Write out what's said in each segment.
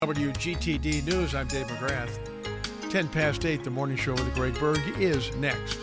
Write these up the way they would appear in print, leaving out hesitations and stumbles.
WGTD News, I'm Dave McGrath. 10 past 8, the morning show with Greg Berg is next.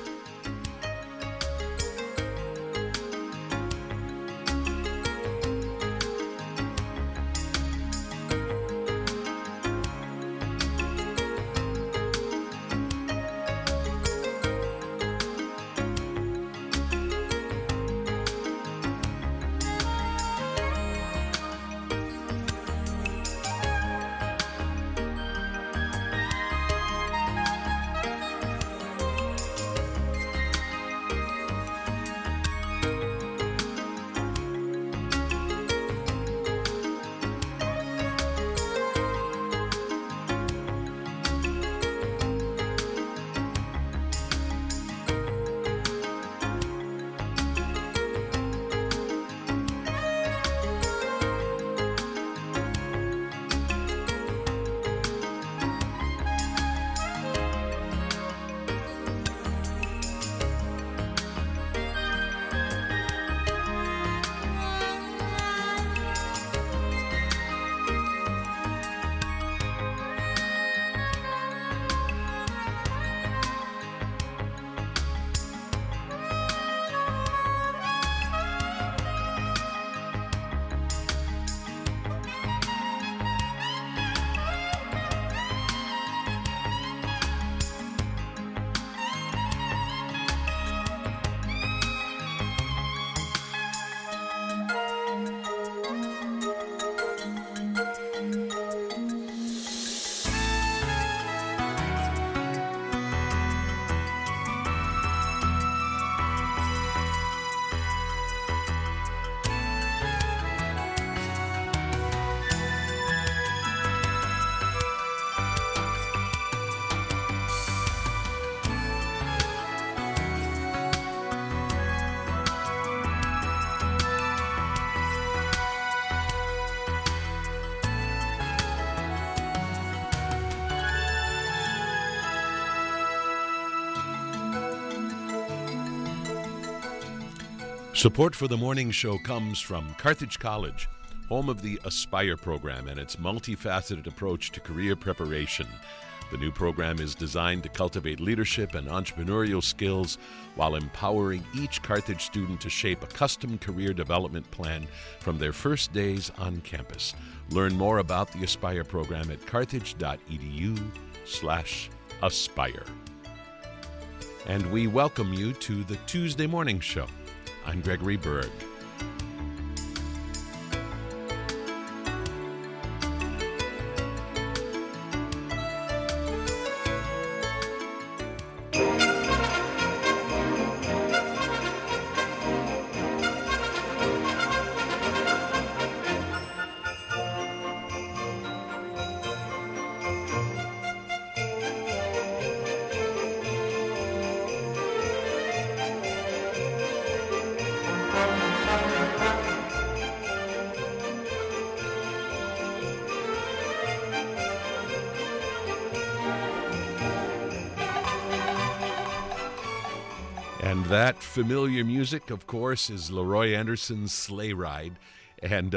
Support for the morning show comes from Carthage College, home of the Aspire program and its multifaceted approach to career preparation. The new program is designed to cultivate leadership and entrepreneurial skills while empowering each Carthage student to shape a custom career development plan from their first days on campus. Learn more about the Aspire program at carthage.edu/aspire. And we welcome you to the Tuesday Morning Show. I'm Gregory Berg. And that familiar music, of course, is Leroy Anderson's Sleigh Ride. And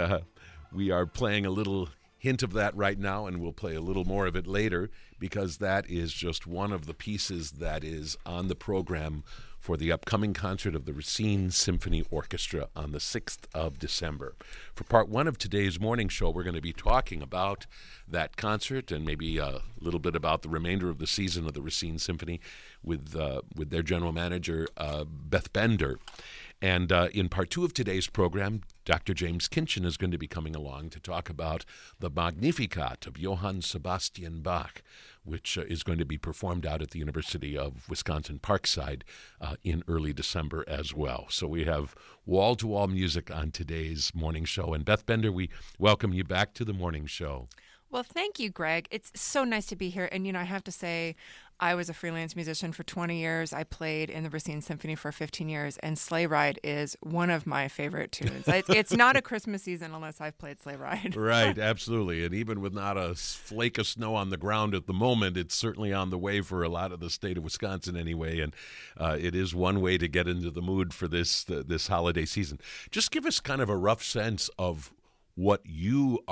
we are playing a little hint of that right now, and we'll play a little more of it later, because that is just one of the pieces that is on the program for the upcoming concert of the Racine Symphony Orchestra on the 6th of December. For part one of today's morning show, we're going to be talking about that concert and maybe a little bit about the remainder of the season of the Racine Symphony with their general manager, Beth Bender. And in part two of today's program, Dr. James Kinchin is going to be coming along to talk about the Magnificat of Johann Sebastian Bach, which is going to be performed out at the University of Wisconsin-Parkside in early December as well. So we have wall-to-wall music on today's morning show. And Beth Bender, we welcome you back to the morning show. Well, thank you, Greg. It's so nice to be here. And, I have to say, I was a freelance musician for 20 years. I played in the Racine Symphony for 15 years, and Sleigh Ride is one of my favorite tunes. It's not a Christmas season unless I've played Sleigh Ride. Right, absolutely. And even with not a flake of snow on the ground at the moment, it's certainly on the way for a lot of the state of Wisconsin anyway, and it is one way to get into the mood for this holiday season. Just give us kind of a rough sense of what you are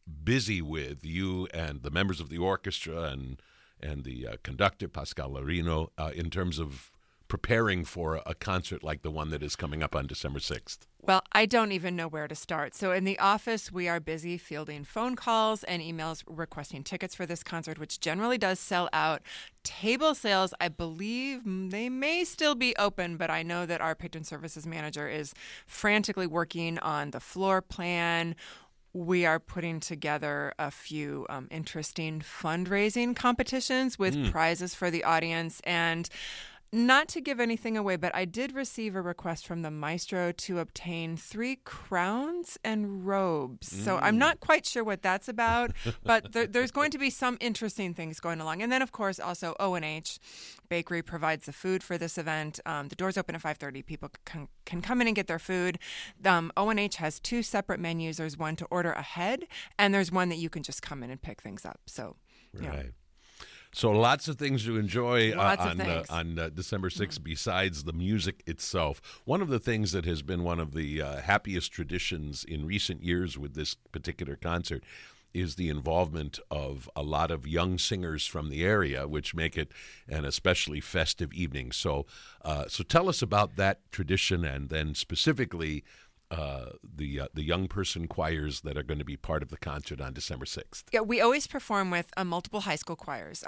busy with, you and the members of the orchestra and the conductor, Pascal Larino, in terms of preparing for a concert like the one that is coming up on December 6th? Well, I don't even know where to start. So in the office, we are busy fielding phone calls and emails requesting tickets for this concert, which generally does sell out. Table sales, I believe they may still be open, but I know that our patron services manager is frantically working on the floor plan. We are putting together a few interesting fundraising competitions with prizes for the audience. And not to give anything away, but I did receive a request from the maestro to obtain 3 crowns and robes. So I'm not quite sure what that's about, but there's going to be some interesting things going along. And then, of course, also O&H Bakery provides the food for this event. The doors open at 5:30. People can come in and get their food. O&H has 2 separate menus. There's one to order ahead, and there's one that you can just come in and pick things up. So, right. So lots of things to enjoy on December 6th besides the music itself. One of the things that has been one of the happiest traditions in recent years with this particular concert is the involvement of a lot of young singers from the area, which make it an especially festive evening. So tell us about that tradition, and then specifically the young person choirs that are going to be part of the concert on December 6th. Yeah, we always perform with multiple high school choirs.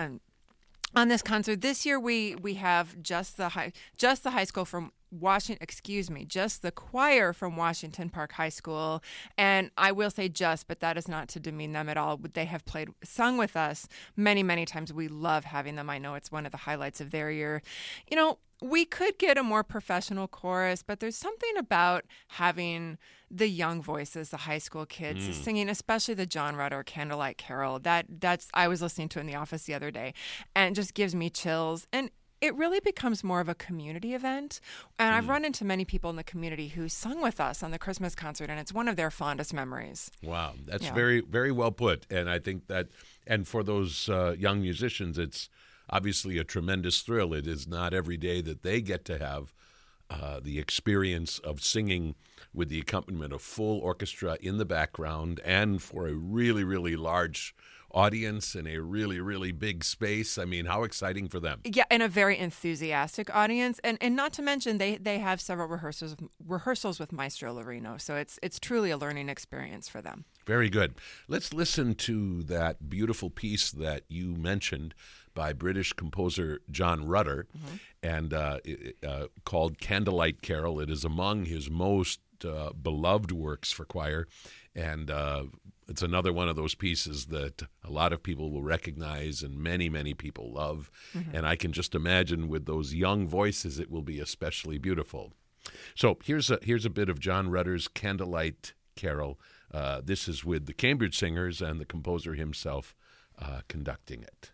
On this concert this year, we have just the high school from just the choir from Washington Park High School. And I will say but that is not to demean them at all. They have sung with us many, many times. We love having them. I know it's one of the highlights of their year. You know, we could get a more professional chorus, but there's something about having the young voices, the high school kids singing, especially the John Rutter Candlelight Carol. That's I was listening to in the office the other day, and it just gives me chills. And it really becomes more of a community event. And I've run into many people in the community who sung with us on the Christmas concert, and it's one of their fondest memories. Wow, that's very, very well put. And I think that, and for those young musicians, it's obviously a tremendous thrill. It is not every day that they get to have the experience of singing with the accompaniment of full orchestra in the background, and for a really, really large audience in a really, really big space. I mean, how exciting for them. Yeah, and a very enthusiastic audience. And not to mention, they have several rehearsals with Maestro Larino. So it's truly a learning experience for them. Very good. Let's listen to that beautiful piece that you mentioned by British composer John Rutter, and called Candlelight Carol. It is among his most beloved works for choir, and it's another one of those pieces that a lot of people will recognize and many, many people love. And I can just imagine with those young voices, it will be especially beautiful. So here's a bit of John Rutter's Candlelight Carol. This is with the Cambridge Singers and the composer himself conducting it.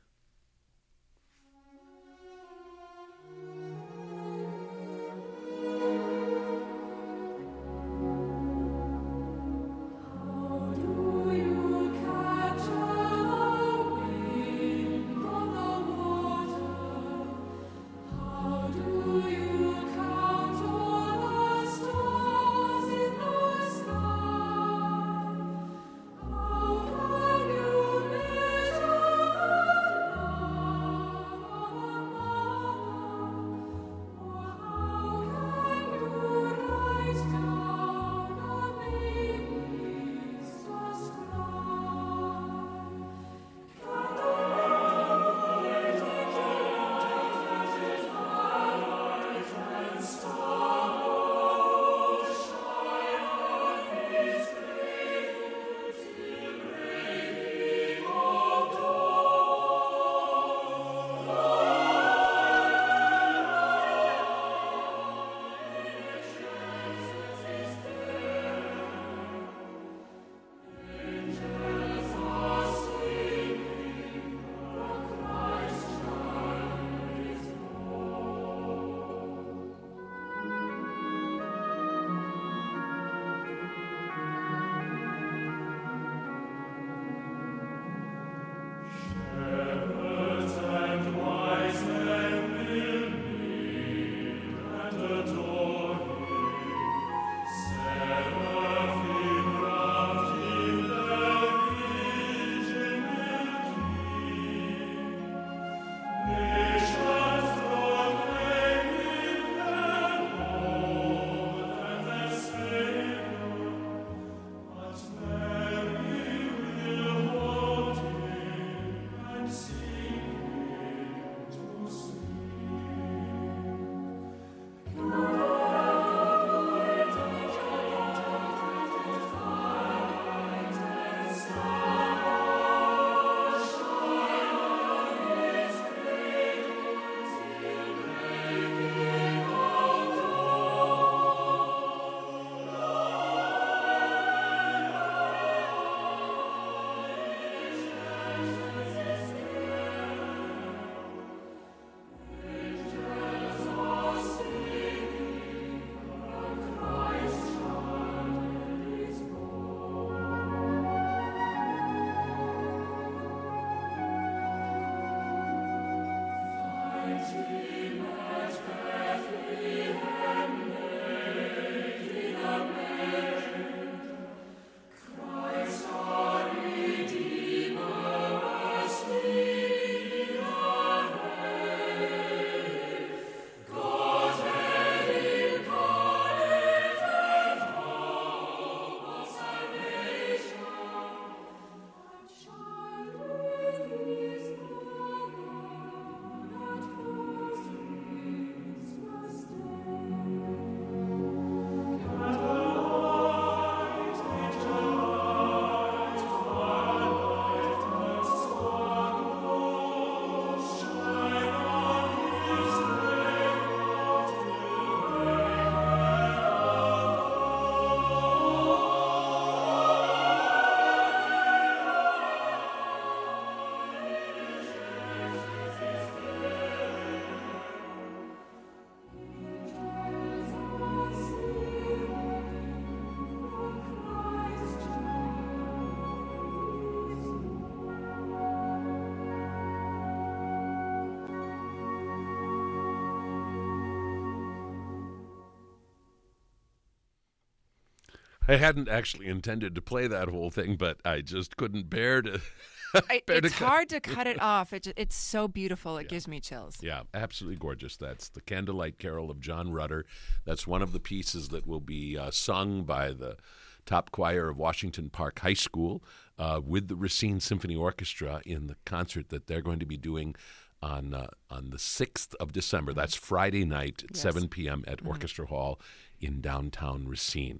I hadn't actually intended to play that whole thing, but I just couldn't bear to. It's hard to cut it off. It's so beautiful. It gives me chills. Yeah, absolutely gorgeous. That's the Candlelight Carol of John Rutter. That's one of the pieces that will be sung by the top choir of Washington Park High School with the Racine Symphony Orchestra in the concert that they're going to be doing on the 6th of December. That's Friday night at 7 p.m. at Orchestra Hall in downtown Racine.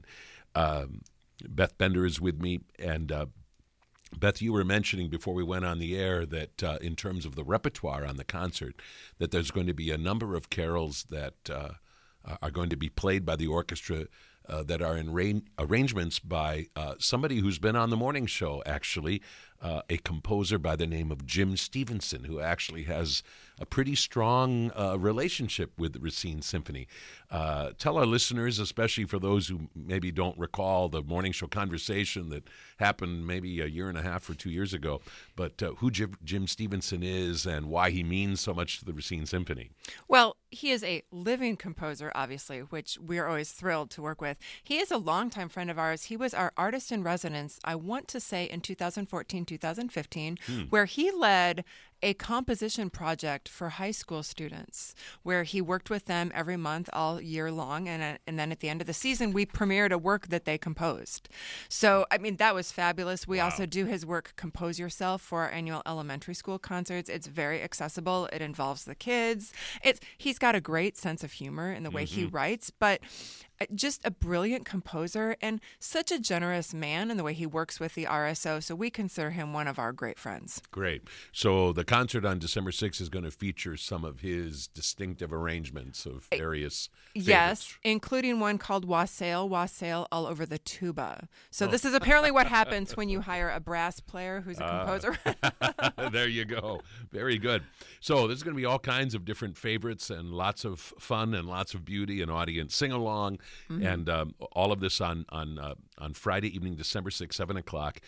Beth Bender is with me, and Beth, you were mentioning before we went on the air that in terms of the repertoire on the concert, that there's going to be a number of carols that are going to be played by the orchestra that are in arrangements by somebody who's been on the morning show, actually, a composer by the name of Jim Stevenson, who actually has a pretty strong relationship with the Racine Symphony. Tell our listeners, especially for those who maybe don't recall the morning show conversation that happened maybe a year and a half or 2 years ago, but who Jim Stevenson is and why he means so much to the Racine Symphony. Well, he is a living composer, obviously, which we're always thrilled to work with. He is a longtime friend of ours. He was our artist in residence, I want to say, in 2014, 2015, where he led a composition project for high school students where he worked with them every month all year long. And then at the end of the season, we premiered a work that they composed. So, I mean, that was fabulous. We also do his work, Compose Yourself, for our annual elementary school concerts. It's very accessible. It involves the kids. He's got a great sense of humor in the way he writes, but just a brilliant composer and such a generous man in the way he works with the RSO. So we consider him one of our great friends. Great. So the concert on December 6th is going to feature some of his distinctive arrangements of various favorites. Yes, including one called Wassail, Wassail all over the tuba. So this is apparently what happens when you hire a brass player who's a composer. There you go. Very good. So there's going to be all kinds of different favorites and lots of fun and lots of beauty and audience sing-along. And all of this on Friday evening, December 6th, 7 o'clock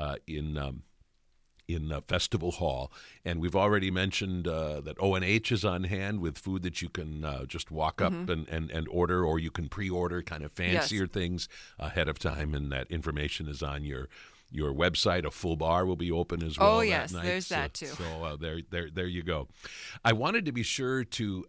in Festival Hall. And we've already mentioned that O&H is on hand with food that you can just walk up and order, or you can pre-order kind of fancier things ahead of time, and that information is on your website. A full bar will be open as well. Oh, yes, that night. there's that too. So there you go. I wanted to be sure to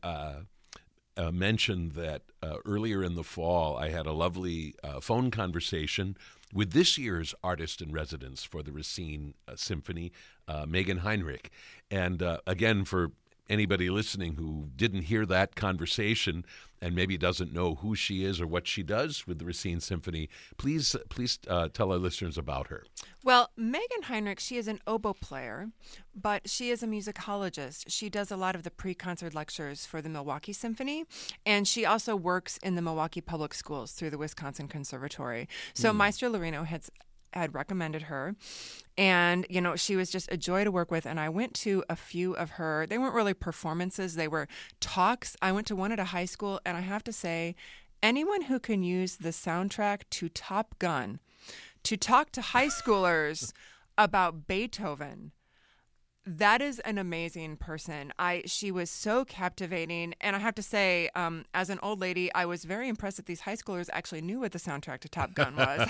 mention that earlier in the fall, I had a lovely phone conversation with this year's artist in residence for the Racine Symphony, Megan Heinrich. And again, for anybody listening who didn't hear that conversation and maybe doesn't know who she is or what she does with the Racine Symphony, please tell our listeners about her. Well, Megan Heinrich, she is an oboe player, but she is a musicologist. She does a lot of the pre-concert lectures for the Milwaukee Symphony, and she also works in the Milwaukee Public Schools through the Wisconsin Conservatory. So Maestro Lorino had recommended her, and she was just a joy to work with. And I went to a few of her, they weren't really performances, they were talks. I went to one at a high school, and I have to say, anyone who can use the soundtrack to Top Gun to talk to high schoolers about Beethoven, That is an amazing person. She was so captivating, and I have to say, as an old lady, I was very impressed that these high schoolers actually knew what the soundtrack to Top Gun was.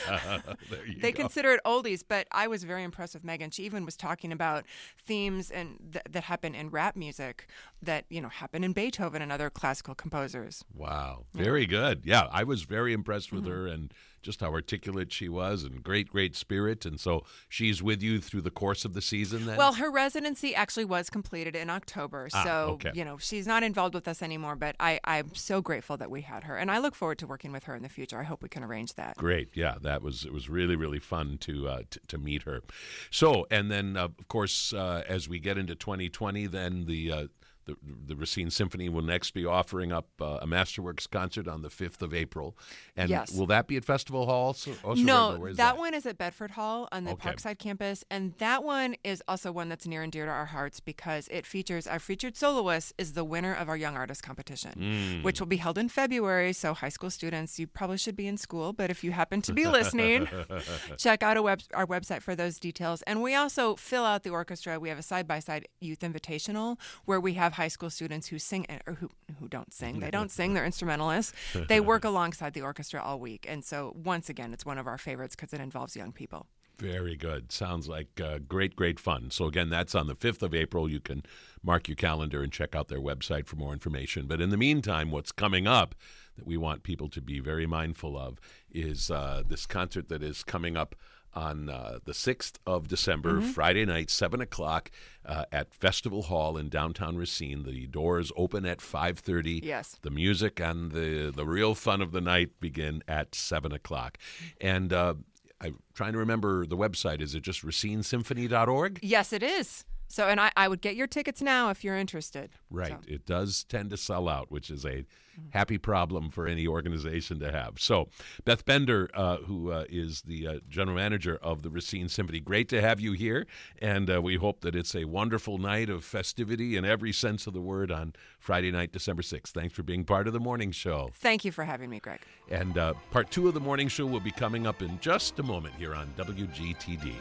They consider it oldies, but I was very impressed with Megan. She even was talking about themes and that happen in rap music that happen in Beethoven and other classical composers. Wow, very good. Yeah, I was very impressed with her and just how articulate she was, and great spirit. And so she's with you through the course of the season then? Well, her residency actually was completed in October. So, okay. She's not involved with us anymore, but I'm so grateful that we had her. And I look forward to working with her in the future. I hope we can arrange that. Great. Yeah, it was really fun to meet her. So, and then, of course, as we get into 2020, then the Racine Symphony will next be offering up a Masterworks concert on the 5th of April. And yes. Will that be at Festival Hall? Also, no, that one is at Bedford Hall on the Parkside campus. And that one is also one that's near and dear to our hearts because it features our featured soloist is the winner of our Young Artist Competition, which will be held in February. So high school students, you probably should be in school. But if you happen to be listening, check out our website for those details. And we also fill out the orchestra. We have a side-by-side youth invitational where we have high school students who sing or who don't sing. They don't sing. They're instrumentalists. They work alongside the orchestra all week. And so once again, it's one of our favorites because it involves young people. Very good. Sounds like great fun. So again, that's on the 5th of April. You can mark your calendar and check out their website for more information. But in the meantime, what's coming up that we want people to be very mindful of is this concert that is coming up on the 6th of December, Friday night, 7 o'clock at Festival Hall in downtown Racine. The doors open at 5:30. Yes. The music and the real fun of the night begin at 7 o'clock. And I'm trying to remember the website. Is it just racinesymphony.org? Yes, it is. So, and I would get your tickets now if you're interested. Right. So. It does tend to sell out, which is a happy problem for any organization to have. So, Beth Bender, who is the general manager of the Racine Symphony, great to have you here. And we hope that it's a wonderful night of festivity in every sense of the word on Friday night, December 6th. Thanks for being part of the morning show. Thank you for having me, Greg. And part 2 of the morning show will be coming up in just a moment here on WGTD.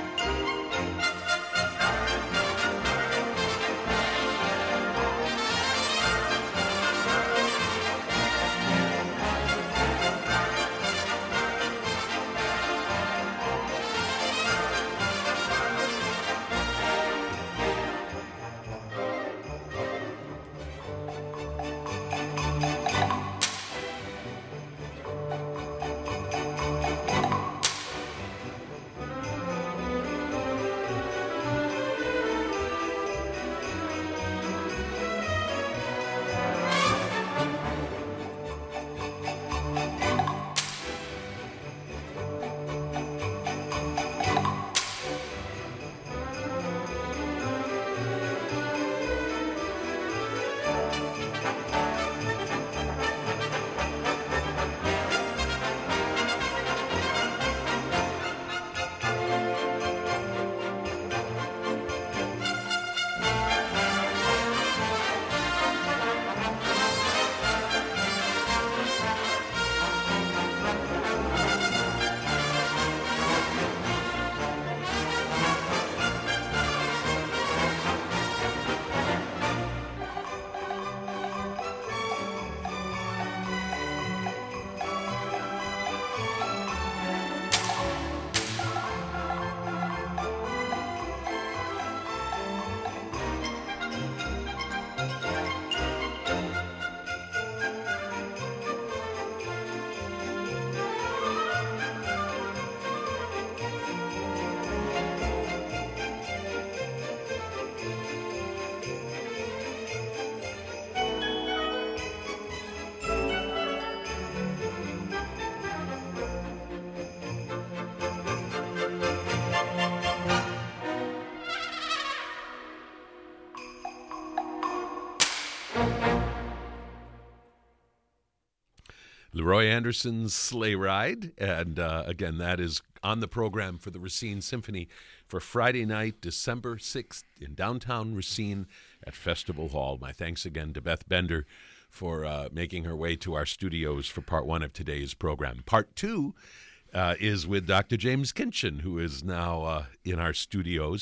Leroy Anderson's Sleigh Ride. And again, that is on the program for the Racine Symphony for Friday night, December 6th in downtown Racine at Festival Hall. My thanks again to Beth Bender for making her way to our studios for part 1 of today's program. Part 2 is with Dr. James Kinchin, who is now in our studios.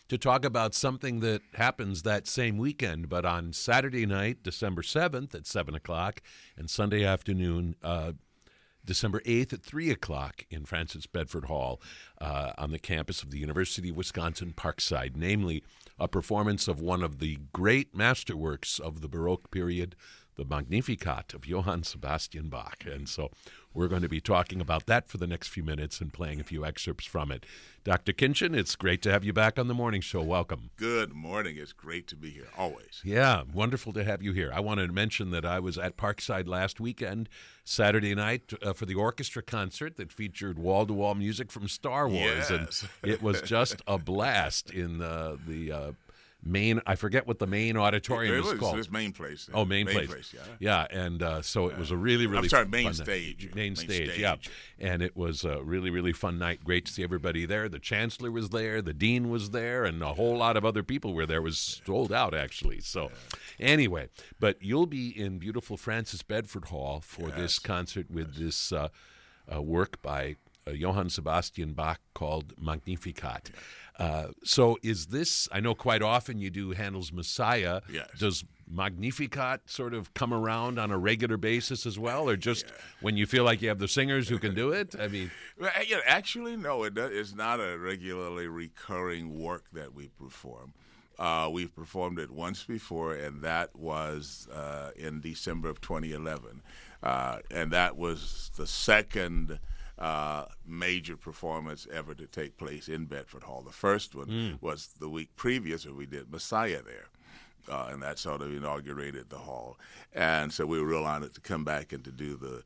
to talk about something that happens that same weekend, but on Saturday night, December 7th at 7 o'clock, and Sunday afternoon, December 8th at 3 o'clock in Francis Bedford Hall on the campus of the University of Wisconsin Parkside, namely a performance of one of the great masterworks of the Baroque period, the Magnificat of Johann Sebastian Bach. And so we're going to be talking about that for the next few minutes and playing a few excerpts from it. Dr. Kinchin, it's great to have you back on the morning show. Welcome. Good morning. It's great to be here, always. Yeah, wonderful to have you here. I wanted to mention that I was at Parkside last weekend, Saturday night, for the orchestra concert that featured wall-to-wall music from Star Wars. Yes. And it was just a blast in the main, I forget what the main auditorium is called. It's main place. Oh, main place. Yeah. Yeah, and so it was a really, really main fun stage. night. Main stage, yeah. And it was a really, really fun night. Great to see everybody there. The chancellor was there, the dean was there, and a whole lot of other people were there. It was sold out, actually. So anyway, but you'll be in beautiful Francis Bedford Hall for this concert with this work by Johann Sebastian Bach called Magnificat. So is this, I know quite often you do Handel's Messiah. Yes. Does Magnificat sort of come around on a regular basis as well, or just when you feel like you have the singers who can do it? I mean, Well, actually, no, it's not a regularly recurring work that we perform. We've performed it once before, and that was in December of 2011. And that was the second major performance ever to take place in Bedford Hall. The first one was the week previous when we did Messiah there. And that sort of inaugurated the hall. And so we were real honored to come back and to do the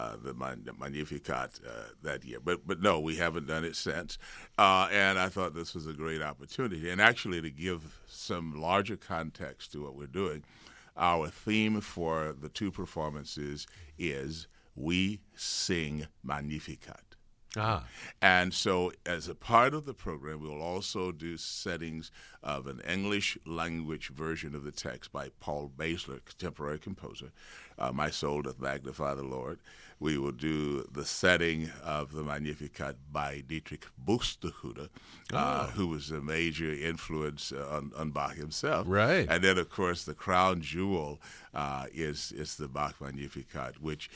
Magnificat that year. But no, we haven't done it since. And I thought this was a great opportunity. And actually, to give some larger context to what we're doing, our theme for the two performances is We Sing Magnificat. And so as a part of the program, we'll also do settings of an English language version of the text by Paul Basler, contemporary composer, My Soul Doth Magnify the Lord. We will do the setting of the Magnificat by Dietrich Buxtehude, who was a major influence on Bach himself. Right. And then, of course, the crown jewel is the Bach Magnificat, which,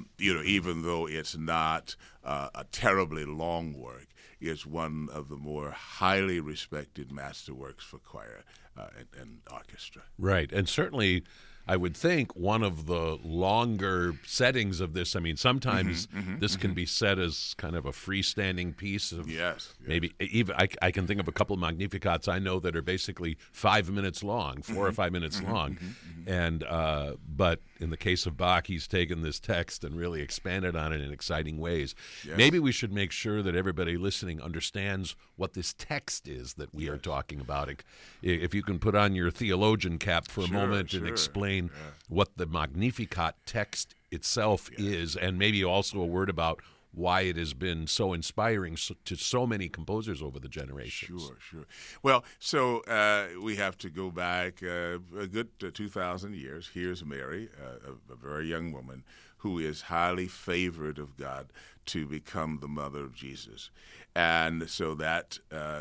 even though it's not a terribly long work, is one of the more highly respected masterworks for choir and orchestra. right. And certainly, I would think one of the longer settings of this, I mean, sometimes this can be set as kind of a freestanding piece of maybe even I can think of a couple of Magnificats I know that are basically 5 minutes long, 4 or 5 minutes long. And but in the case of Bach, he's taken this text and really expanded on it in exciting ways. Yes. Maybe we should make sure that everybody listening understands what this text is that we are talking about. If you can put on your theologian cap for a moment and explain what the Magnificat text itself is, and maybe also a word about why it has been so inspiring to so many composers over the generations. Sure. Well, so we have to go back a good 2,000 years. Here's Mary, a very young woman who is highly favored of God to become the mother of Jesus. And so that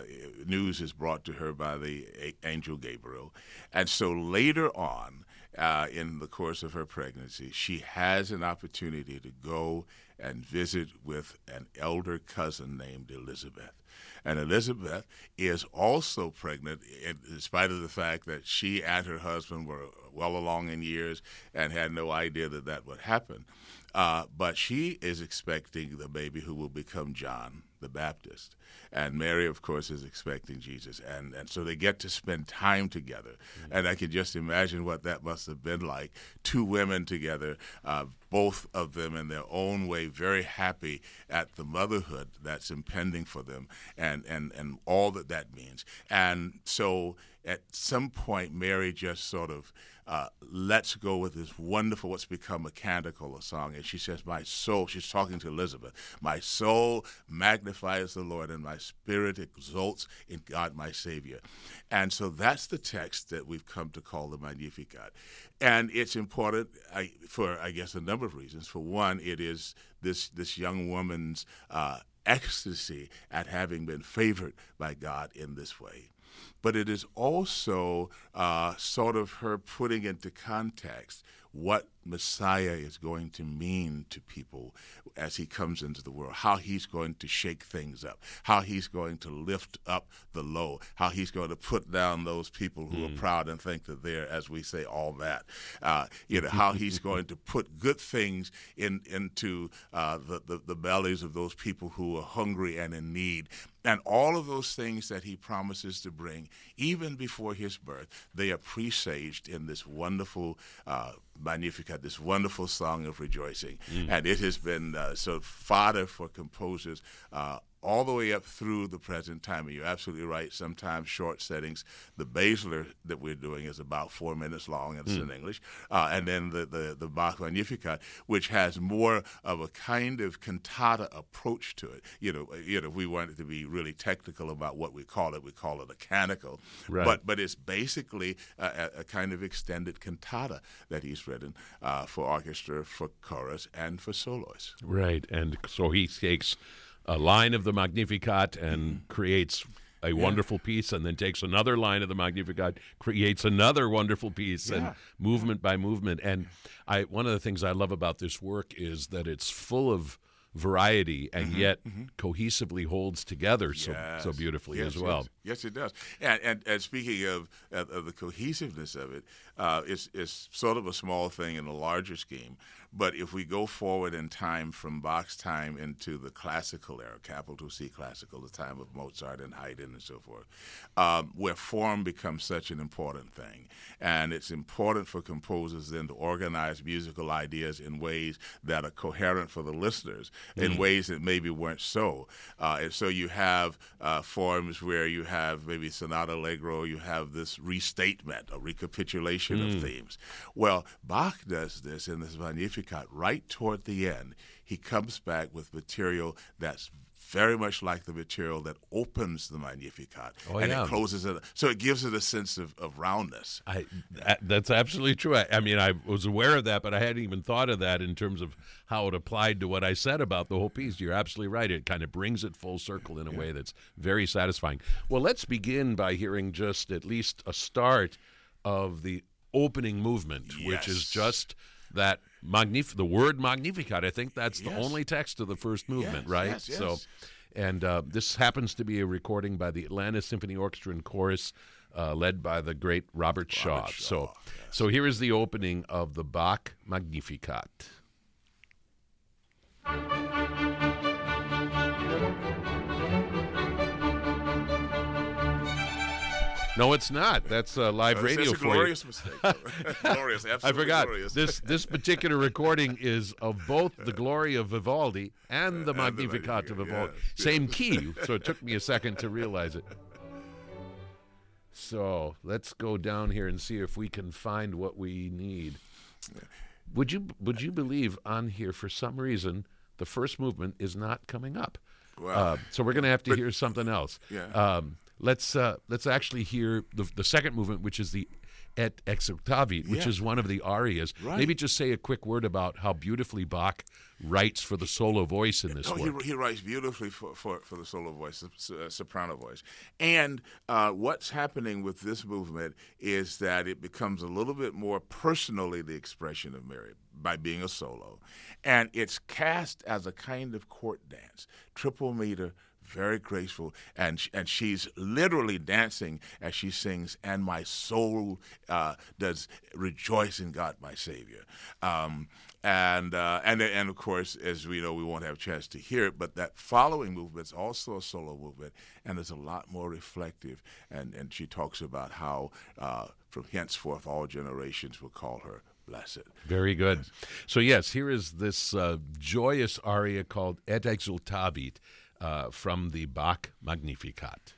news is brought to her by the angel Gabriel. And so later on, in the course of her pregnancy, she has an opportunity to go and visit with an elder cousin named Elizabeth. And Elizabeth is also pregnant, in spite of the fact that she and her husband were well along in years and had no idea that would happen. But she is expecting the baby who will become John the Baptist. And Mary, of course, is expecting Jesus. And so they get to spend time together. Mm-hmm. And I can just imagine what that must have been like. Two women together, both of them in their own way, very happy at the motherhood that's impending for them and all that means. And so at some point, Mary just sort of lets go with this wonderful, what's become a canticle, a song. And she says, my soul, she's talking to Elizabeth, my soul magnifies the Lord and my spirit exults in God, my Savior. And so that's the text that we've come to call the Magnificat. And it's important for, I guess, a number of reasons. For one, it is this young woman's ecstasy at having been favored by God in this way. but it is also sort of her putting into context what Messiah is going to mean to people as he comes into the world, how he's going to shake things up, how he's going to lift up the low, how he's going to put down those people who are proud and think that they're, as we say, all that. How he's going to put good things into the bellies of those people who are hungry and in need. And all of those things that he promises to bring, even before his birth, they are presaged in this wonderful Magnificat, this wonderful song of rejoicing. And it has been sort of fodder for composers all the way up through the present time. And you're absolutely right. Sometimes short settings. The Baszler that we're doing is about 4 minutes long, and it's in English. And then the Bach Magnificat, which has more of a kind of cantata approach to it. If we wanted to be really technical about what we call it a canticle. Right. But it's basically a kind of extended cantata that he's written for orchestra, for chorus, and for soloists. Right, and so he takes a line of the Magnificat and creates a wonderful piece, and then takes another line of the Magnificat, creates another wonderful piece, and movement by movement. And one of the things I love about this work is that it's full of variety and yet cohesively holds together so beautifully as well. Yes, it does. And speaking of the cohesiveness of it, it's sort of a small thing in a larger scheme. But if we go forward in time from Bach's time into the classical era, capital C classical, the time of Mozart and Haydn and so forth, where form becomes such an important thing. And it's important for composers then to organize musical ideas in ways that are coherent for the listeners, in ways that maybe weren't so. And so you have forms where you have maybe sonata allegro, you have this restatement, a recapitulation of themes. Well, Bach does this in this Magnificat right toward the end. He comes back with material that's very much like the material that opens the Magnificat, and it closes it. So it gives it a sense of roundness. That's absolutely true. I mean, I was aware of that, but I hadn't even thought of that in terms of how it applied to what I said about the whole piece. You're absolutely right. It kind of brings it full circle in a way that's very satisfying. Well, let's begin by hearing just at least a start of the opening movement, which is just that the word Magnificat. I think that's the only text of the first movement, right? Yes. So, and this happens to be a recording by the Atlanta Symphony Orchestra and Chorus, led by the great Robert Shaw. So here is the opening of the Bach Magnificat. No, it's not. That's live radio for you. It's a glorious mistake. Glorious, absolutely. I forgot. Glorious. This particular recording is of both the Glory of Vivaldi and the Magnificat of Vivaldi. Same key, so it took me a second to realize it. So let's go down here and see if we can find what we need. Would you believe on here, for some reason, the first movement is not coming up? Wow. So we're going to have to hear something else. Yeah. Let's actually hear the second movement, which is the Et Exultavit, which is one of the arias. Right. Maybe just say a quick word about how beautifully Bach writes for the solo voice in this work. He writes beautifully for the solo voice, soprano voice. And what's happening with this movement is that it becomes a little bit more personally the expression of Mary by being a solo. And it's cast as a kind of court dance, triple meter, very graceful, and she's literally dancing as she sings, and my soul does rejoice in God, my Savior. And of course, as we know, we won't have a chance to hear it, but that following movement is also a solo movement, and it's a lot more reflective. And she talks about how from henceforth all generations will call her blessed. Very good. Yes. So yes, here is this joyous aria called Et Exultavit, from the Bach Magnificat.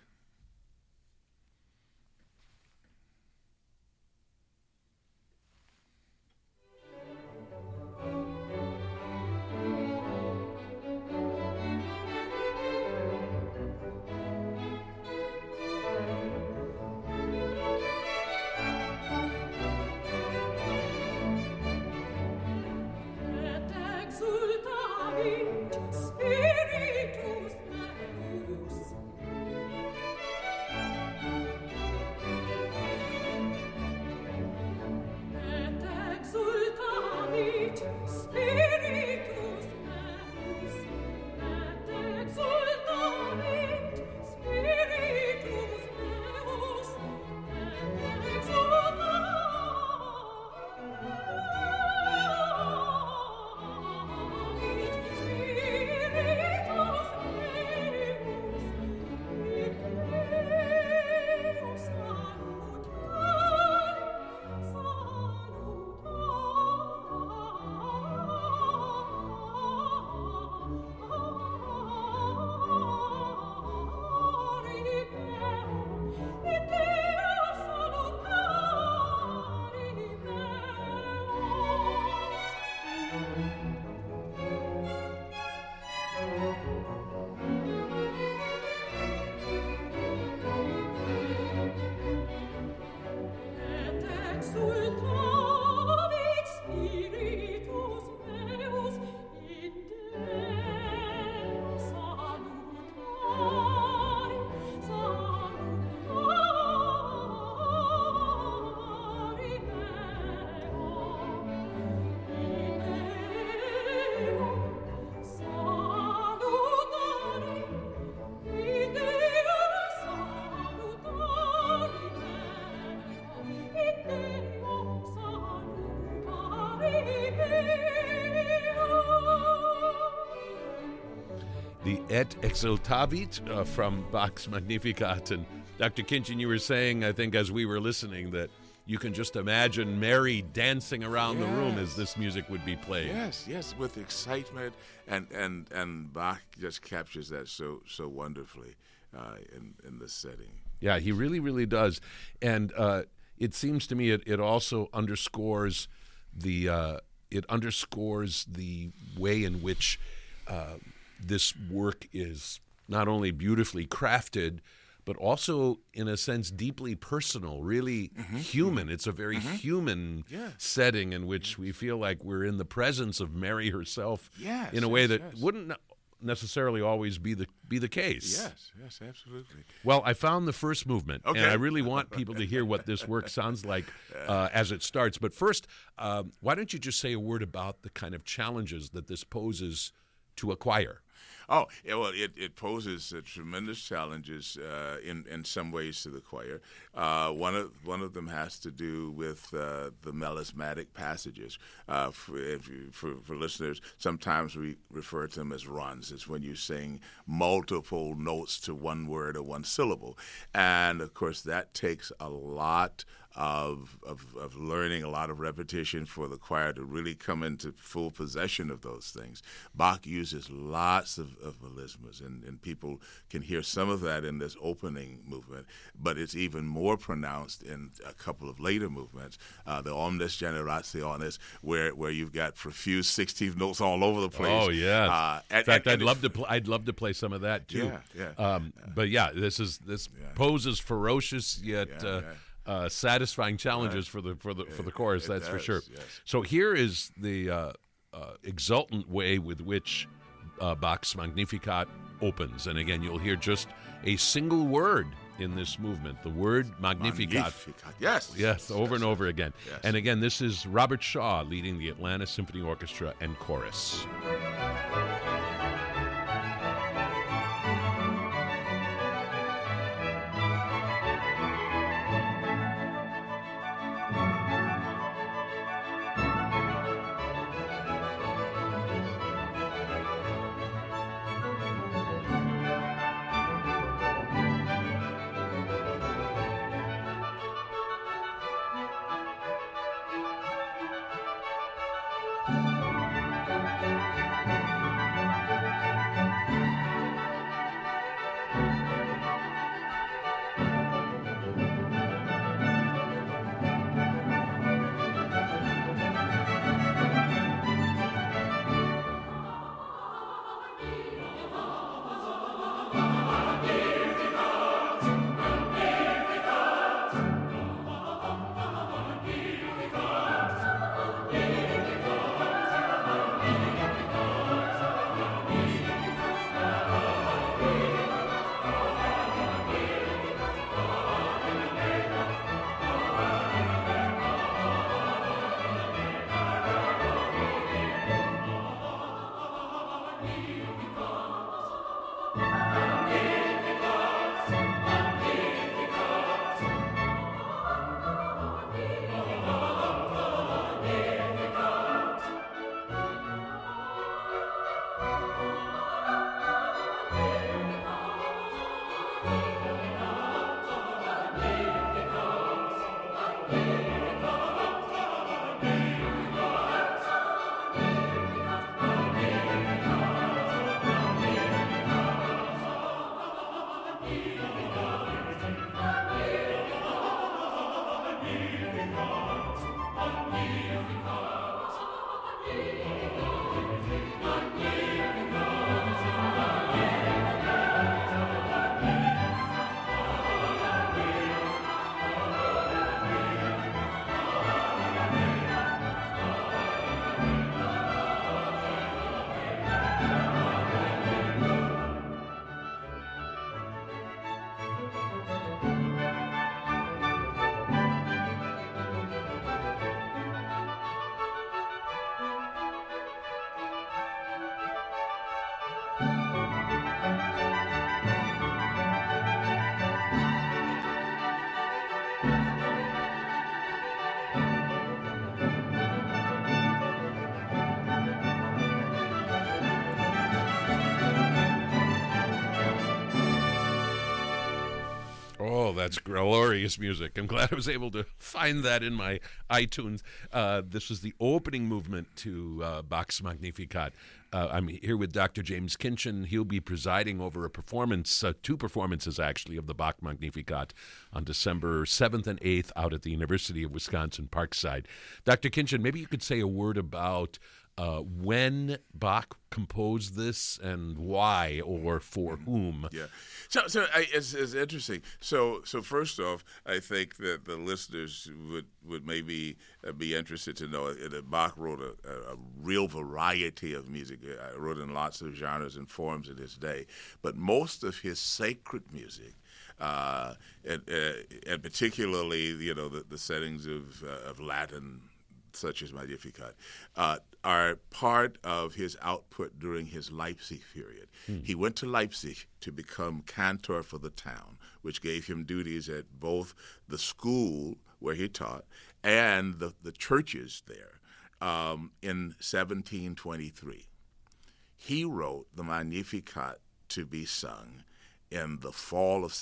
The Et Exultavit from Bach's Magnificat. And Dr. Kinchin, you were saying, I think, as we were listening, that you can just imagine Mary dancing around the room as this music would be played. Yes, with excitement, and Bach just captures that so wonderfully in this setting. Yeah, he really, really does. And it seems to me it also underscores the way in which this work is not only beautifully crafted, but also, in a sense, deeply personal, really human. It's a very human setting in which we feel like we're in the presence of Mary herself in a way that wouldn't necessarily always be the case. Yes, absolutely. Well, I found the first movement, and I really want people to hear what this work sounds like as it starts. But first, why don't you just say a word about the kind of challenges that this poses to a choir? Oh, yeah, well, it poses tremendous challenges in some ways to the choir. One of them has to do with the melismatic passages. For listeners, sometimes we refer to them as runs. It's when you sing multiple notes to one word or one syllable. And, of course, that takes a lot of learning, a lot of repetition for the choir to really come into full possession of those things. Bach uses lots of melismas, and people can hear some of that in this opening movement, but it's even more pronounced in a couple of later movements, the Omnes Generationes, where you've got profuse 16th notes all over the place. Oh, yeah. In fact, I'd love to play some of that too. Yeah. But yeah, this poses ferocious yet satisfying challenges for the chorus. That's for sure. Yes. So here is the exultant way with which Bach's Magnificat opens, and again, you'll hear just a single word in this movement, the word Magnificat. Yes, over and over again. Yes. And again, this is Robert Shaw leading the Atlanta Symphony Orchestra and chorus. that's glorious music. I'm glad I was able to find that in my iTunes. This was the opening movement to Bach's Magnificat. I'm here with Dr. James Kinchin. He'll be presiding over a performance, two performances actually, of the Bach Magnificat on December 7th and 8th out at the University of Wisconsin Parkside. Dr. Kinchin, maybe you could say a word about when Bach composed this and why or for whom. Yeah. So it's interesting. So first off, I think that the listeners would maybe be interested to know that Bach wrote a real variety of music. I wrote in lots of genres and forms in his day, but most of his sacred music, and particularly the settings of Latin, such as Magnificat, are part of his output during his Leipzig period. He went to Leipzig to become cantor for the town, which gave him duties at both the school where he taught and the churches there in 1723. He wrote the Magnificat to be sung in the fall of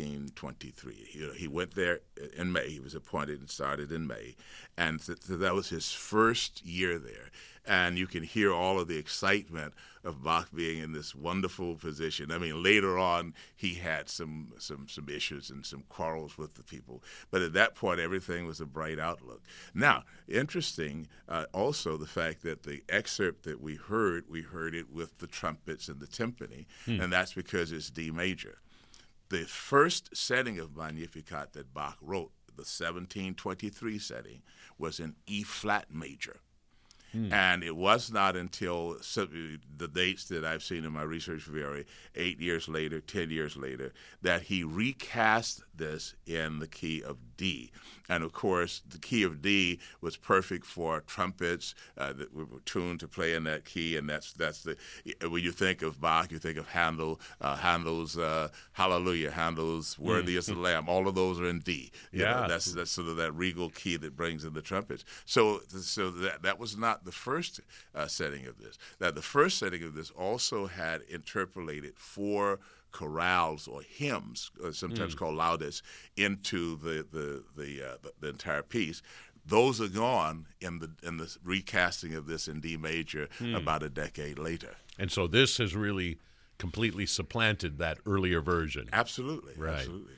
1723. He went there in May. He was appointed and started in May. And that was his first year there. And you can hear all of the excitement of Bach being in this wonderful position. I mean, later on, he had some issues and some quarrels with the people. But at that point, everything was a bright outlook. Now, interesting also the fact that the excerpt that we heard it with the trumpets and the timpani, and that's because it's D major. The first setting of Magnificat that Bach wrote, the 1723 setting, was in E flat major. And it was not until the dates that I've seen in my research vary, 8 years later, 10 years later, that he recast this in the key of D. And, of course, the key of D was perfect for trumpets that were tuned to play in that key. And that's when you think of Bach, you think of Handel's Hallelujah, Handel's Worthy is the Lamb. All of those are in D. That's sort of that regal key that brings in the trumpets. So that was not the first setting of this. Now, the first setting of this also had interpolated 4 chorales or hymns, sometimes called laudes, into the entire piece. Those are gone in the recasting of this in D major about a decade later. And so this has really completely supplanted that earlier version. Absolutely, right. Absolutely.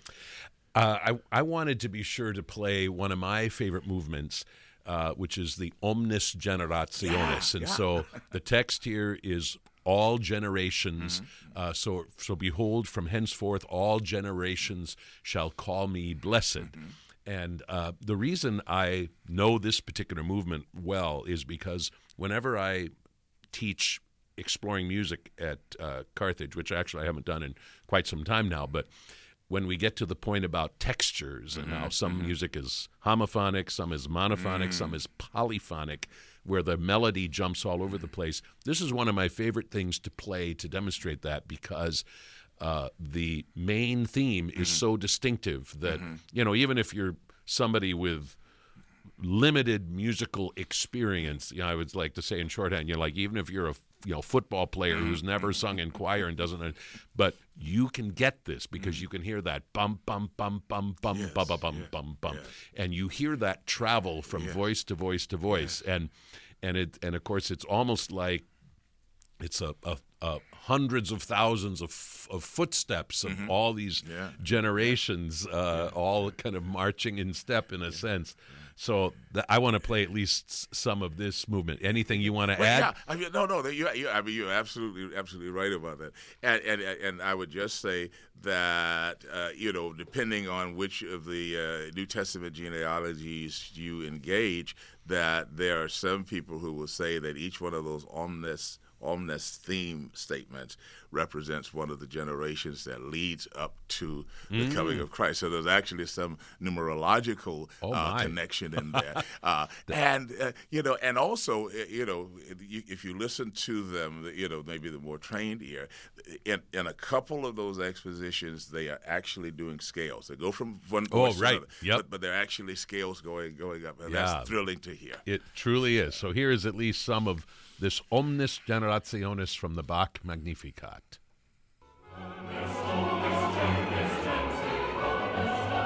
I wanted to be sure to play one of my favorite movements, which is the Omnis Generationis. So the text here is all generations. So behold, from henceforth all generations shall call me blessed. And the reason I know this particular movement well is because whenever I teach exploring music at Carthage, which actually I haven't done in quite some time now, but when we get to the point about textures and how some music is homophonic, some is monophonic, some is polyphonic, where the melody jumps all over the place. This is one of my favorite things to play to demonstrate that, because the main theme is so distinctive that, even if you're somebody with limited musical experience, I would like to say in shorthand, even if you're a football player who's never sung in choir and doesn't, but you can get this because you can hear that bum bum bum bum bum bum bum bum bum bum, and you hear that travel from voice to voice to voice, and of course it's almost like it's a hundreds of thousands of footsteps of all these generations, all kind of marching in step in a sense. So I want to play at least some of this movement. Anything you want to add? Yeah, you're absolutely right about that. And I would just say that depending on which of the New Testament genealogies you engage, that there are some people who will say that each one of those omnis theme statements represents one of the generations that leads up to the coming of Christ. So there's actually some numerological connection in there. And also, if you listen to them, maybe the more trained ear, in a couple of those expositions, they are actually doing scales. They go from one voice to another, but they're actually scales going up, and that's thrilling to hear. It truly is. So here is at least some of this Omnis Generationis from the Bach Magnificat. Omnis, omnis, omnis, omnis,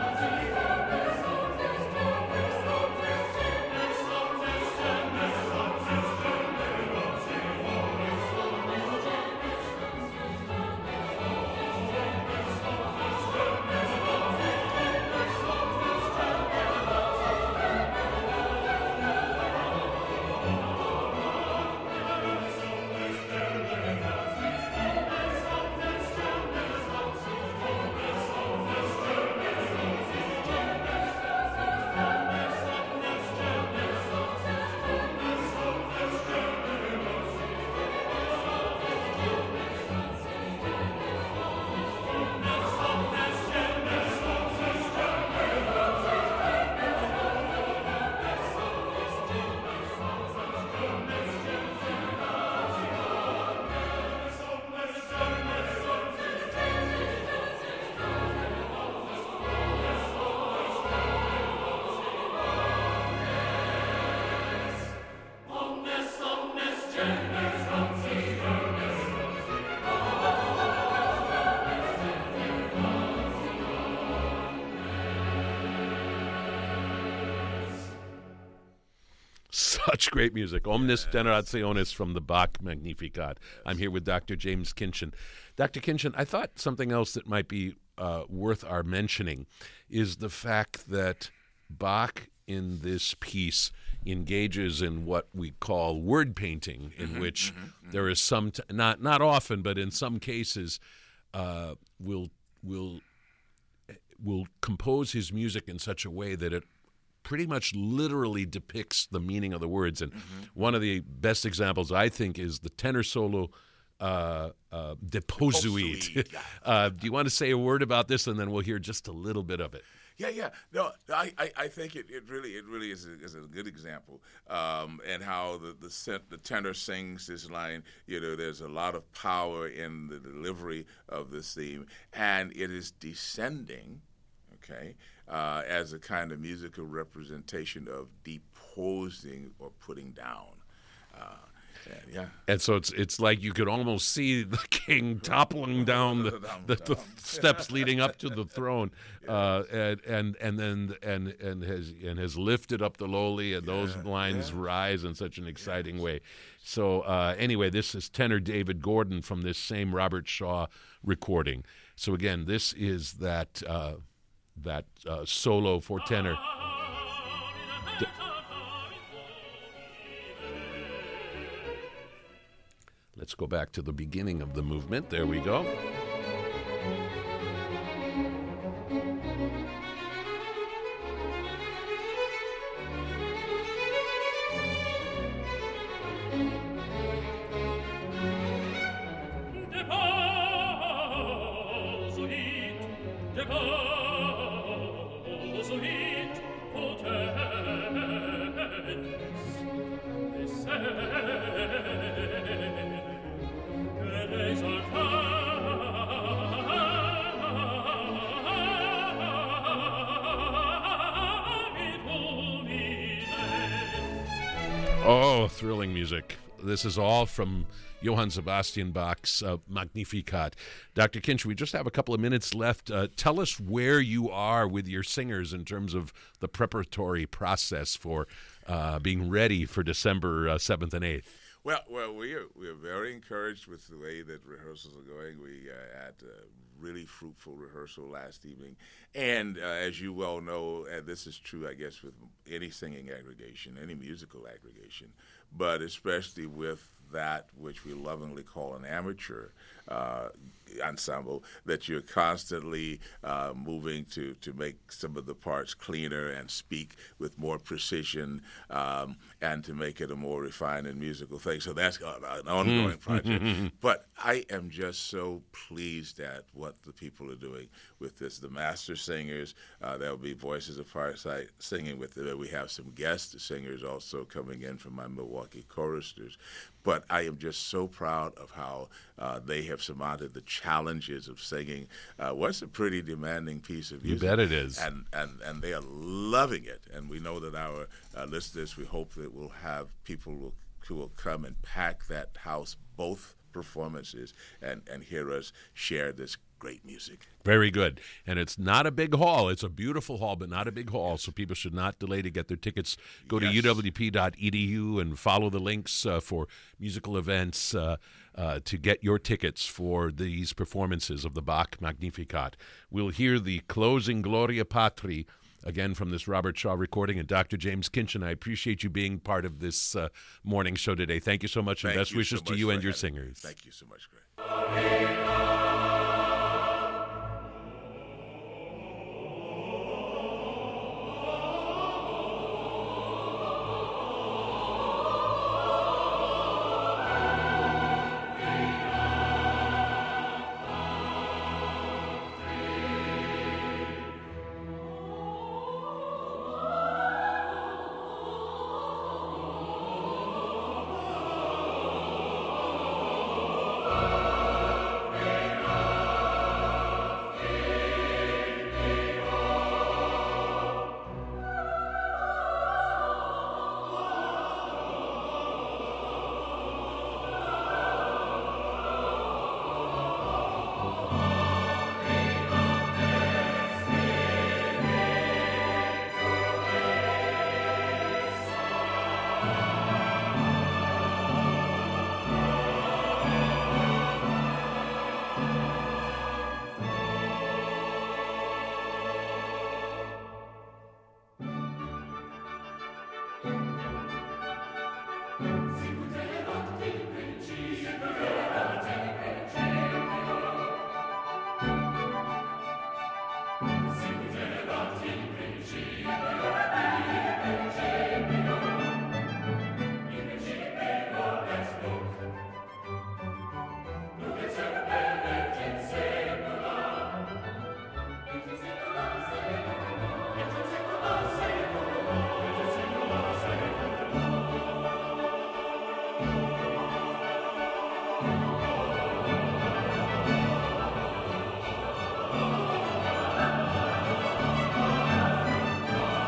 Such great music. Omnis Generationis from the Bach Magnificat. I'm here with Dr. James Kynchon. Dr. Kynchon, I thought something else that might be worth our mentioning is the fact that Bach in this piece engages in what we call word painting, in which there is some, not often, but in some cases, will compose his music in such a way that it pretty much literally depicts the meaning of the words. And one of the best examples, I think, is the tenor solo De Posuit. Do you want to say a word about this, and then we'll hear just a little bit of it? Yeah. No, I think it really is a good example, and how the tenor sings this line. There's a lot of power in the delivery of this theme, and it is descending, as a kind of musical representation of deposing or putting down. And so it's like you could almost see the king toppling down the steps leading up to the throne, and has lifted up the lowly, and those lines rise in such an exciting way. So anyway, this is tenor David Gordon from this same Robert Shaw recording. So again, this is that solo for tenor. Let's go back to the beginning of the movement. There we go. Oh, thrilling music. This is all from Johann Sebastian Bach's Magnificat. Dr. Kynchon, we just have a couple of minutes left. Tell us where you are with your singers in terms of the preparatory process for being ready for December 7th and 8th. Well, we are very encouraged with the way that rehearsals are going. We had a really fruitful rehearsal last evening. And as you well know, and this is true, I guess, with any singing aggregation, any musical aggregation, but especially with that which we lovingly call an amateur ensemble, that you're constantly moving to make some of the parts cleaner and speak with more precision, and to make it a more refined and musical thing. So that's an ongoing project. But I am just so pleased at what the people are doing with this. The master singers, there'll be Voices of Farsight singing with it. We have some guest singers also coming in from my Milwaukee choristers. But I am just so proud of how they have surmounted the challenges of singing what's a pretty demanding piece of music. You bet it is. And they are loving it. And we know that our listeners, we hope that we'll have people who will come and pack that house, both performances, and hear us share this great music. Very good. And it's not a big hall. It's a beautiful hall, but not a big hall, so people should not delay to get their tickets. Go to uwp.edu and follow the links for musical events to get your tickets for these performances of the Bach Magnificat. We'll hear the closing Gloria Patri, again from this Robert Shaw recording. And Dr. James Kynchon, I appreciate you being part of this morning show today. Thank you so much, and best wishes to you and your singers. Thank you so much, Greg.